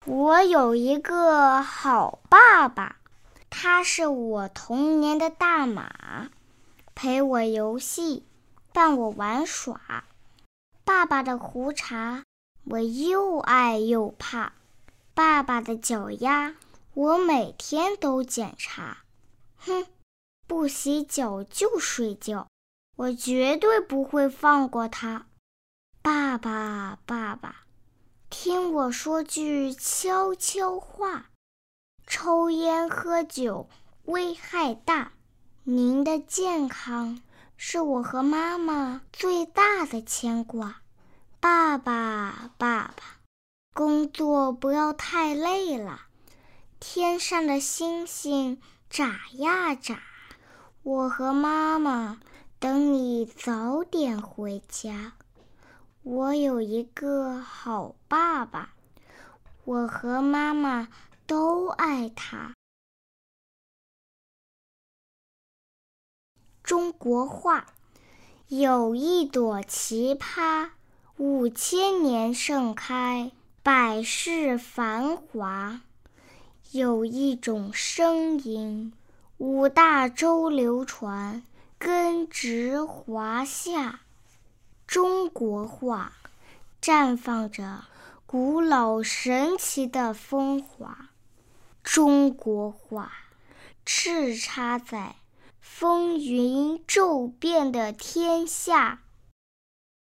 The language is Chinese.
我有一个好爸爸，他是我童年的大马，陪我游戏，伴我玩耍。爸爸的胡茬我又爱又怕，爸爸的脚丫我每天都检查。不洗脚就睡觉，我绝对不会放过他。爸爸，爸爸，听我说句悄悄话，抽烟喝酒危害大，您的健康是我和妈妈最大的牵挂。爸爸，爸爸，工作不要太累了，天上的星星眨呀眨，我和妈妈等你早点回家。我有一个好爸爸，我和妈妈都爱他。中国话，有一朵奇葩，5000年盛开，百世繁华。有一种声音，5大洲流传，根植华夏。中国话绽放着古老神奇的风华，中国话叱咤在风云骤变的天下。